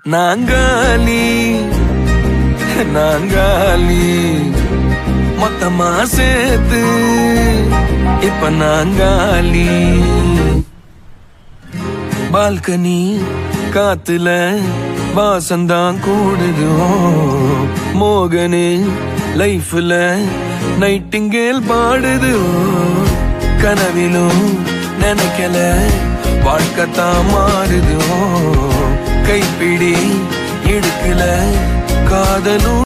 நாங்காலி நாங்காலி மொத்தமா சேர்த்து இப்ப நாங்காலி. பால்கனி காத்துல வாசந்தான் கூடுதோ மோகனு லைஃப்ல நைட்டிங்கேல் பாடுதோ. கனவிலும் நினைக்கல வாழ்க்கைத்தான் மாறுதோ. கைப்பிடி எடுக்கல காதலும்